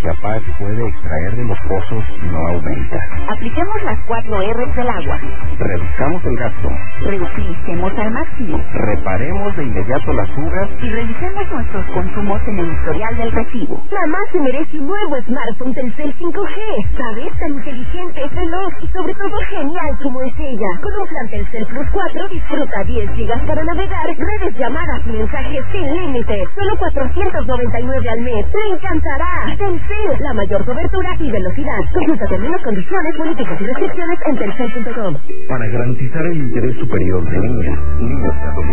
capaz puede extraer de los pozos no aumenta. Apliquemos las 4 R's del agua. Reduzcamos el gasto. Reutilicemos al máximo. Reparemos de inmediato las fugas. Y revisemos nuestros consumos en el historial del recibo. Mamá se merece un nuevo smartphone Telcel 5G. ¿Sabes? Tan inteligente, veloz y sobre todo genial como es ella. Con un plan Telcel Plus 4 disfruta 10 gigas para navegar, redes, llamadas y mensajes sin límite. Solo 499 al mes. ¡Te encantará! Telcel, la mayor cobertura y velocidad. Consulta términos, condiciones, políticas y restricciones en telcel.com. Para garantizar el interés superior de niñas, niños,